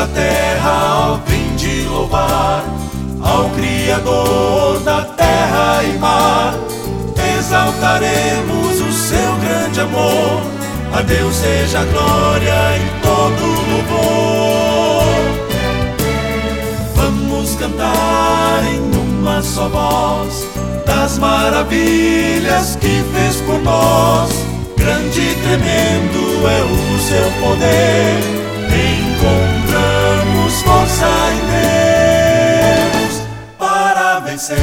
da terra, ó, vinde louvar ao Criador da terra e mar. Exaltaremos o seu grande amor, a Deus seja a glória e todo louvor. Vamos cantar em uma só voz das maravilhas que fez por nós. Grande e tremendo é o seu poder, encontramos força em Deus para vencer.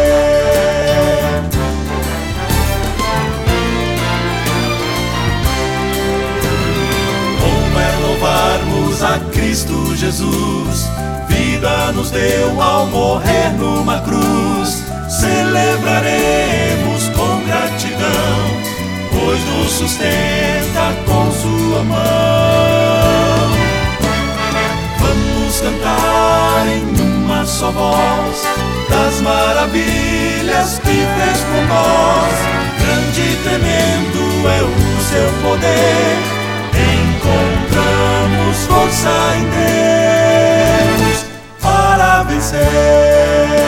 Bom é louvarmos a Cristo Jesus, vida nos deu ao morrer numa cruz. Celebraremos com gratidão, pois nos sustenta com sua mão. Vamos cantar em uma só voz das maravilhas que fez por nós. Grande e tremendo é o seu poder, encontramos força em Deus para vencer.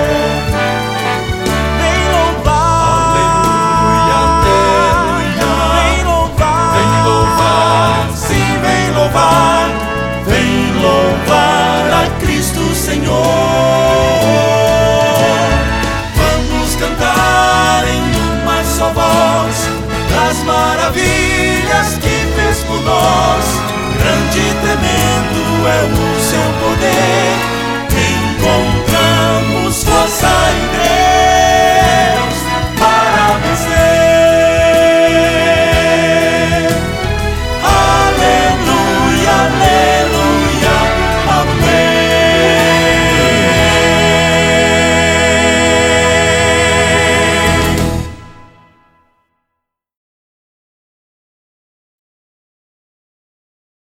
Maravilhas que fez por nós, grande e tremendo é o seu poder,